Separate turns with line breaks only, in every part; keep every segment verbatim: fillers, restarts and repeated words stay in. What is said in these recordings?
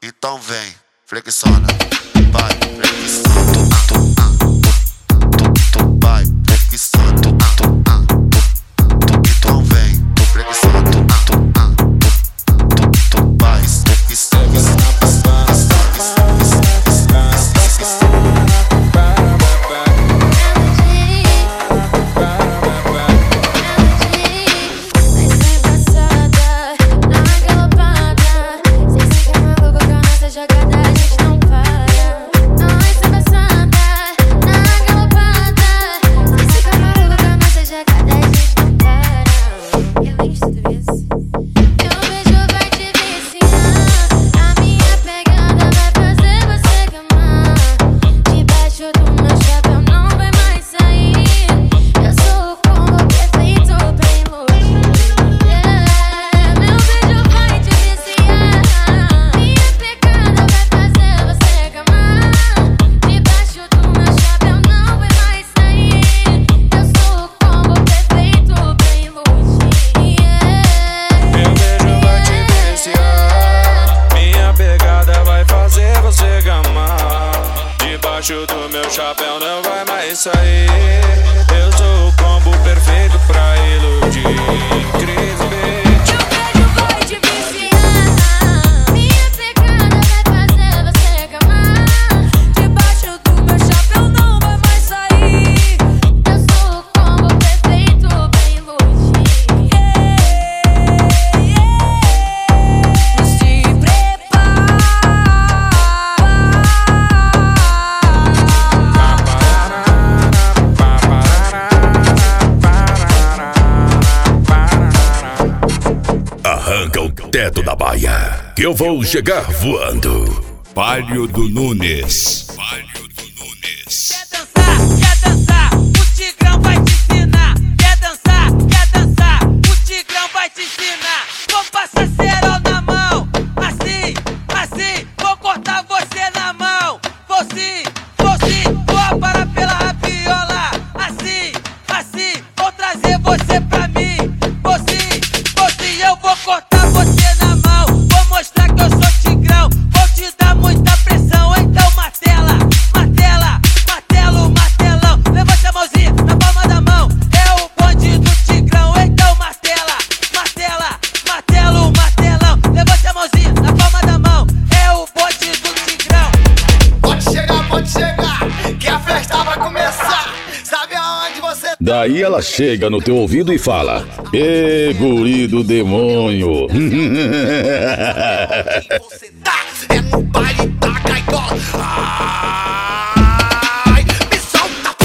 Então vem, flexiona, vai, flexiona, tu, tu, ah, tu, tu, tu, vai, flexiona, tu, tu, ah, tu, tu, então vem, tu flexiona, tu, tu, ah, tu, tu, tu, vai, flexiona.
Debaixo do meu chapéu não vai mais sair. Eu sou o combo perfeito pra iludir. Crise, bitch.
Meu beijo vai te viciar. Minha pegada vai fazer você gamar. Debaixo do meu chapéu não vai mais sair. Eu sou o combo perfeito pra iludir. Yeah, yeah. Se prepara.
Arranca o teto da baia, que eu vou chegar voando. Palio do Nunes. Palio do Nunes.
Quer dançar? Quer dançar? O Tigrão vai te ensinar. Quer dançar? Quer dançar? O Tigrão vai te ensinar. Vou passar cerol na mão. Assim, assim, vou cortar você na mão. Vou sim, vou sim, vou aparar pela rabiola. Assim, assim, vou trazer você pra mim. Vou sim, vou sim, eu vou cortar você na mão. Vou mostrar que eu sou Tigrão. Vou te dar muita pressão, então martela, martela, martelo, martelão. Levanta a mãozinha na palma da mão. É o bonde do Tigrão, então martela, martela, martelo, martelão. Levanta a mãozinha na palma da mão. É o bonde do Tigrão.
Pode chegar, pode chegar, que a festa vai começar. Sabe aonde você tá?
Daí ela chega no teu ouvido e fala: Ê, guri do demônio.
Você tá, é no baile da gaiola. Ai, me solta.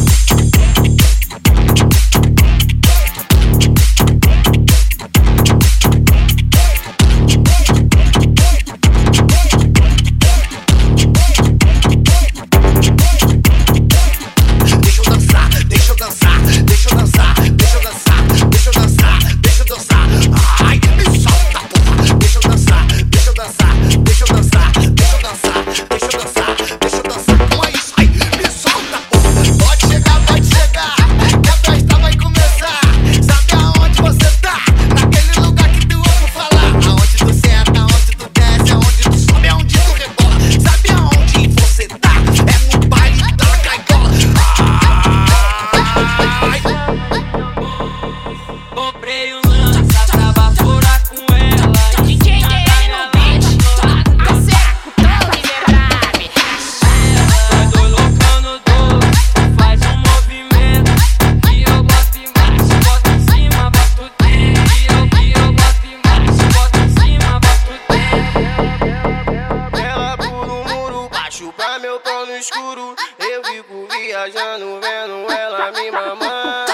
Deixa eu dançar, deixa eu dançar, deixa eu dançar, deixa eu dançar, deixa eu dançar, deixa eu dançar. Ai, me solta, porra. Deixa eu dançar, deixa eu dançar, deixa eu dançar, deixa eu dançar, deixa eu dançar, deixa eu dançar. Então é isso aí, me solta, porra. Pode chegar, pode chegar, que a festa vai começar. Sabe aonde você tá? Naquele lugar que tu ouve falar. Aonde tu senta, aonde tu desce, aonde tu sobe, aonde tu rebola. Sabe aonde você tá? É no baile da gaiola. Ai.
Comprei um lança pra baforar com ela.
D J Guerreiro no beat. A seco, tão miserável.
Ela dois loucão no dobro, faz um movimento. E eu boto embaixo, boto em cima, boto dentro. E eu, e eu boto embaixo, boto em cima, boto dentro.
Ela por um muro baixo pra meu pau no escuro. Eu fico viajando, vendo ela me mamar.